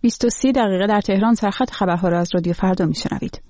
8:30 در تهران. سرخط خبرها را از رادیو فردا میشنوید.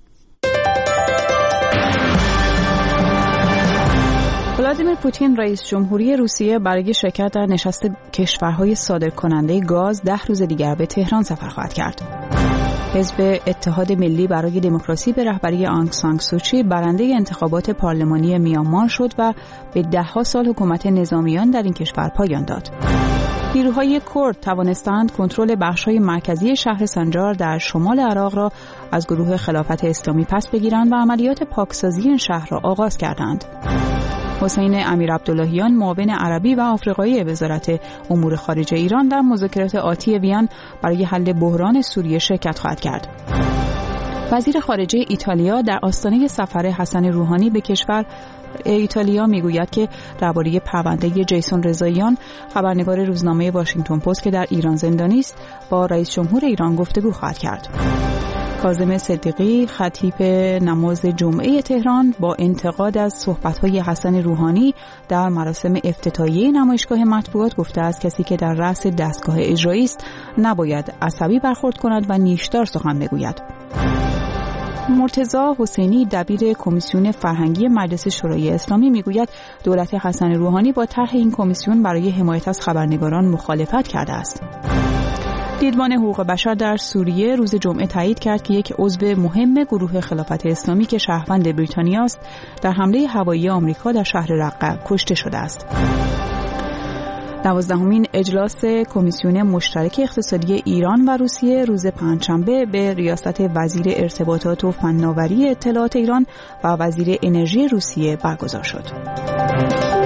ولادیمیر پوتین رئیس جمهوری روسیه برای شرکت در نشست کشورهای صادرکننده گاز 10 روز دیگر به تهران سفر خواهد کرد. حزب اتحاد ملی برای دموکراسی به رهبری آنگ سان سو چی برنده انتخابات پارلمانی میانمار شد و به 10 سال حکومت نظامیان در این کشور پایان داد. نیروهای کرد توانستند کنترل بخش‌های مرکزی شهر سنجار در شمال عراق را از گروه خلافت اسلامی پس بگیرند و عملیات پاکسازی این شهر را آغاز کردند. حسین امیرعبداللهیان معاون عربی و آفریقایی وزارت امور خارجه ایران در مذاکرات آتی وین برای حل بحران سوریه شرکت خواهد کرد. وزیر خارجه ایتالیا در آستانه سفر حسن روحانی به کشور ایتالیا میگوید که درباره پرونده جیسون رضاییان خبرنگار روزنامه واشنگتن پست که در ایران زندانی است با رئیس جمهور ایران گفتگو خواهد کرد. کاظم صدیقی خطیب نماز جمعه تهران با انتقاد از صحبت‌های حسن روحانی در مراسم افتتاحیه نمایشگاه مطبوعات گفته است کسی که در رأس دستگاه اجرایی است نباید عصبی برخورد کند و نیشدار سخن بگوید. مرتضی حسینی دبیر کمیسیون فرهنگی مجلس شورای اسلامی میگوید دولت حسن روحانی با طرح این کمیسیون برای حمایت از خبرنگاران مخالفت کرده است. دیدبان حقوق بشر در سوریه روز جمعه تایید کرد که یک عضو مهم گروه خلافت اسلامی که شهروند بریتانیا است در حمله هوایی آمریکا در شهر رقه کشته شده است. 12مین اجلاس کمیسیون مشترک اقتصادی ایران و روسیه روز پنجشنبه به ریاست وزیر ارتباطات و فناوری اطلاعات ایران و وزیر انرژی روسیه برگزار شد.